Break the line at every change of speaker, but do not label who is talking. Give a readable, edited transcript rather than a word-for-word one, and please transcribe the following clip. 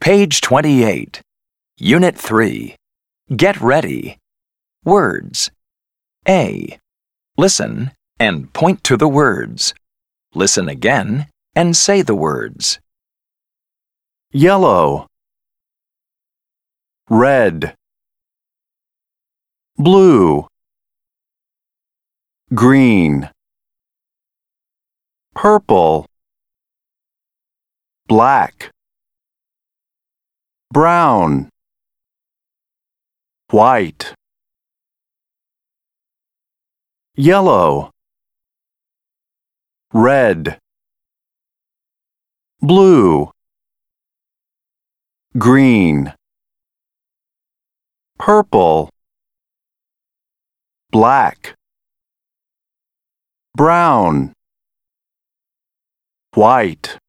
Page 28. Unit 3. Get ready. Words. A. Listen and point to the words. Listen again and say the words.
Yellow, red, blue, green, purple, black, brown, white, yellow, red, blue, green, purple, black, brown, white.